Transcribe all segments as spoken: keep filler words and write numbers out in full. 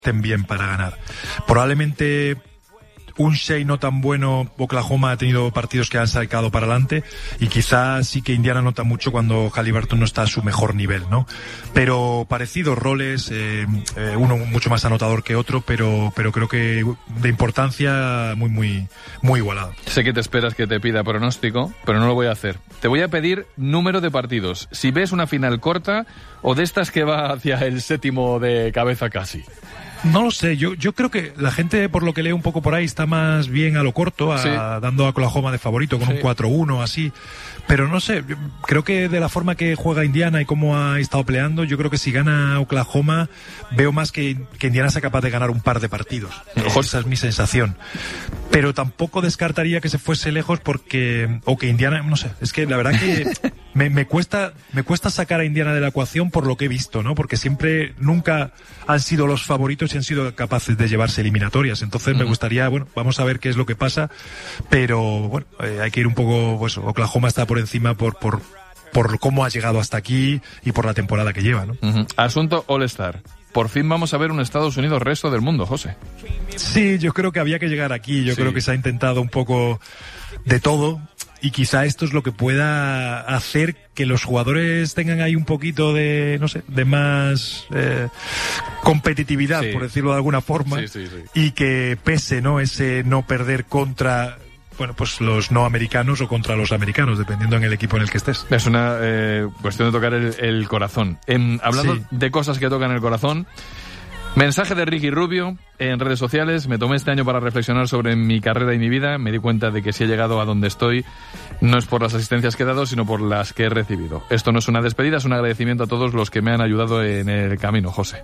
estén bien para ganar. Probablemente un Shea no tan bueno, Oklahoma ha tenido partidos que han sacado para adelante y quizás sí que Indiana nota mucho cuando Haliburton no está a su mejor nivel, ¿no? Pero parecidos roles, eh, eh, uno mucho más anotador que otro, pero pero creo que de importancia muy muy muy igualado. Sé que te esperas que te pida pronóstico, pero no lo voy a hacer. Te voy a pedir número de partidos. Si ves una final corta o de estas que va hacia el séptimo de cabeza casi. No lo sé, yo yo creo que la gente, por lo que leo un poco por ahí, está más bien a lo corto, a, sí. dando a Oklahoma de favorito con sí. un cuatro uno así, pero no sé, yo creo que de la forma que juega Indiana y cómo ha estado peleando, yo creo que si gana Oklahoma, veo más que, que Indiana sea capaz de ganar un par de partidos. Ojo. Esa es mi sensación. Pero tampoco descartaría que se fuese lejos porque, o que Indiana, no sé, es que la verdad que me, me cuesta, me cuesta sacar a Indiana de la ecuación por lo que he visto, ¿no? Porque siempre, nunca han sido los favoritos y han sido capaces de llevarse eliminatorias. Entonces uh-huh. me gustaría, bueno, vamos a ver qué es lo que pasa, pero bueno, eh, hay que ir un poco, pues Oklahoma está por encima por, por, por cómo ha llegado hasta aquí y por la temporada que lleva, ¿no? Uh-huh. Asunto All-Star. Por fin vamos a ver un Estados Unidos resto del mundo, José. Sí, yo creo que había que llegar aquí. Yo sí. creo que se ha intentado un poco de todo y quizá esto es lo que pueda hacer que los jugadores tengan ahí un poquito de, no sé, de más eh, competitividad, sí. por decirlo de alguna forma, sí, sí, sí. y que pese, ¿no? Ese no perder contra... bueno, pues los no americanos o contra los americanos, dependiendo en el equipo en el que estés. Es una eh, cuestión de tocar el, el corazón. En, hablando sí. de cosas que tocan el corazón, mensaje de Ricky Rubio en redes sociales. Me tomé este año para reflexionar sobre mi carrera y mi vida. Me di cuenta de que si he llegado a donde estoy, no es por las asistencias que he dado, sino por las que he recibido. Esto no es una despedida, es un agradecimiento a todos los que me han ayudado en el camino, José.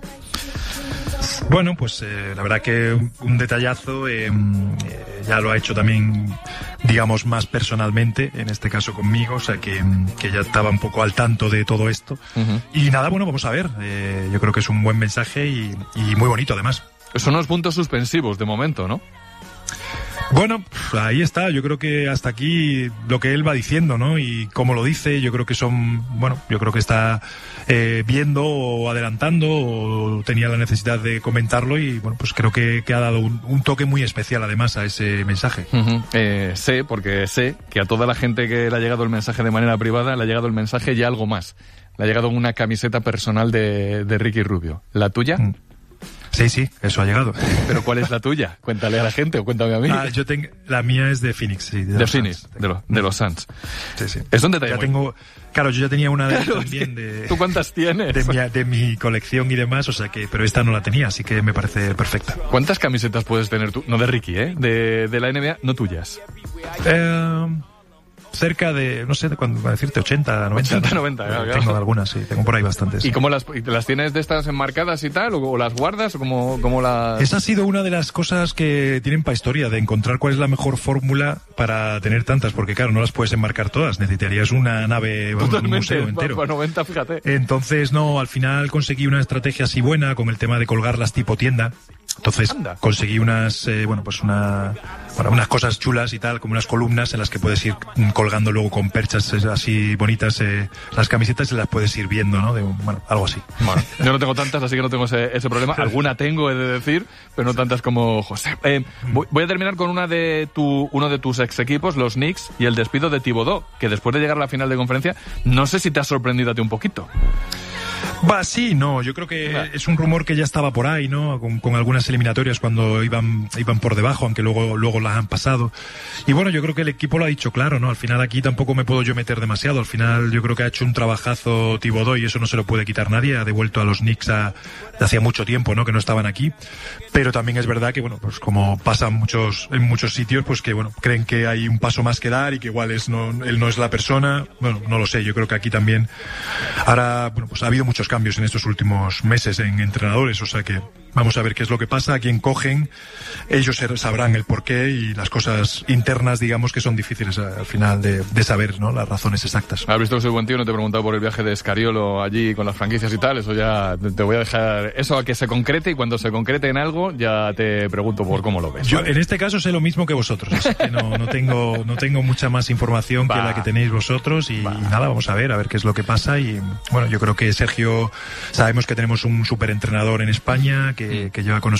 Bueno, pues eh, la verdad que un, un detallazo, eh, eh, ya lo ha hecho también, digamos, más personalmente, en este caso conmigo, o sea que, que ya estaba un poco al tanto de todo esto. Uh-huh. Y nada, bueno, vamos a ver, eh, yo creo que es un buen mensaje y, y muy bonito además. Son unos puntos suspensivos de momento, ¿no? Bueno, ahí está, yo creo que hasta aquí lo que él va diciendo, ¿no? Y cómo lo dice, yo creo que son, bueno, yo creo que está eh, viendo o adelantando o tenía la necesidad de comentarlo y, bueno, pues creo que, que ha dado un, un toque muy especial además a ese mensaje. Uh-huh. Eh, sé, porque sé que a toda la gente que le ha llegado el mensaje de manera privada, le ha llegado el mensaje y algo más. Le ha llegado una camiseta personal de, de Ricky Rubio. ¿La tuya? Mm. Sí, sí, eso ha llegado. ¿Pero cuál es la tuya? Cuéntale a la gente o cuéntame a mí. Ah, yo tengo, la mía es de Phoenix, sí. De, de Phoenix, Suns, de, lo, de los Suns. Sí, sí. Es un detalle. Ya muy... tengo, claro, yo ya tenía una de claro, también de... ¿Tú cuántas tienes? De mi, de mi colección y demás, o sea que, pero esta no la tenía, así que me parece perfecta. ¿Cuántas camisetas puedes tener tú? No de Ricky, ¿eh? De, de la N B A, no tuyas. Eh... Cerca de, no sé, de cuándo va a decirte, ochenta, noventa. ochenta, noventa, claro, Tengo claro. algunas, sí, tengo por ahí bastantes. ¿Y cómo las, las tienes de estas enmarcadas y tal? ¿O, o las guardas? ¿O cómo, cómo las...? Esa ha sido una de las cosas que tienen para historia, de encontrar cuál es la mejor fórmula para tener tantas, porque claro, no las puedes enmarcar todas, necesitarías una nave, vamos, un museo entero. Para noventa, fíjate. Entonces, no, al final conseguí una estrategia así buena con el tema de colgarlas tipo tienda. Entonces Anda. conseguí unas, eh, bueno, pues una, bueno, unas cosas chulas y tal, como unas columnas en las que puedes ir colgando luego con perchas así bonitas eh, las camisetas y las puedes ir viendo, ¿no? De, bueno, algo así. Bueno, yo no tengo tantas, así que no tengo ese, ese problema. Alguna tengo, he de decir, pero no tantas como José. Eh, voy, voy a terminar con una de tu, uno de tus ex equipos, los Knicks, y el despido de Thibodeau, que después de llegar a la final de conferencia, no sé si te ha sorprendido a ti un poquito. Va, sí, no, yo creo que ah. es un rumor que ya estaba por ahí, ¿no? Con, con algunas eliminatorias cuando iban iban por debajo, aunque luego luego las han pasado. Y bueno, yo creo que el equipo lo ha dicho claro, ¿no? Al final aquí tampoco me puedo yo meter demasiado. Al final yo creo que ha hecho un trabajazo Thibodeau y eso no se lo puede quitar nadie. Ha devuelto a los Knicks a, de hacía mucho tiempo, ¿no? Que no estaban aquí. Pero también es verdad que, bueno, pues como pasa muchos, en muchos sitios, pues que, bueno, creen que hay un paso más que dar y que igual es no, él no es la persona. Bueno, no lo sé. Yo creo que aquí también ahora, bueno, pues ha habido muchos cambios en estos últimos meses en entrenadores, o sea que vamos a ver qué es lo que pasa, a quién cogen, ellos sabrán el porqué y las cosas internas, digamos, que son difíciles al final de, de saber, ¿no? Las razones exactas. Has visto que soy buen tío, no te he preguntado por el viaje de Scariolo allí con las franquicias y tal, eso ya te voy a dejar eso a que se concrete y cuando se concrete en algo ya te pregunto por cómo lo ves. Yo ¿vale? En este caso sé lo mismo que vosotros, así que no, no tengo no tengo mucha más información Va. que la que tenéis vosotros y, y nada, vamos a ver, a ver qué es lo que pasa y bueno, yo creo que Sergio, sabemos que tenemos un superentrenador en España, que, que lleva con nosotros